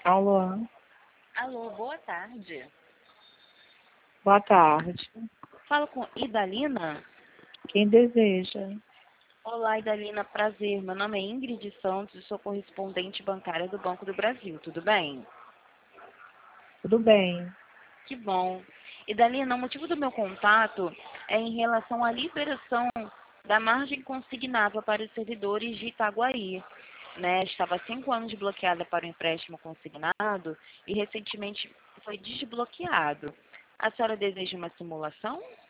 Alô, Alô, boa tarde. boa tarde. Falo com Idalina? Quem deseja? Olá, Idalina, prazer. Meu nome é Ingrid Santos e sou correspondente bancária do Banco do Brasil, tudo bem? Tudo bem? Que bom. Idalina, o motivo do meu contato é em relação à liberação da margem consignável para os servidores de Itaguaí. Né? Estava há 5 anos bloqueada para o empréstimo consignado e recentemente foi desbloqueado. A senhora deseja uma simulação?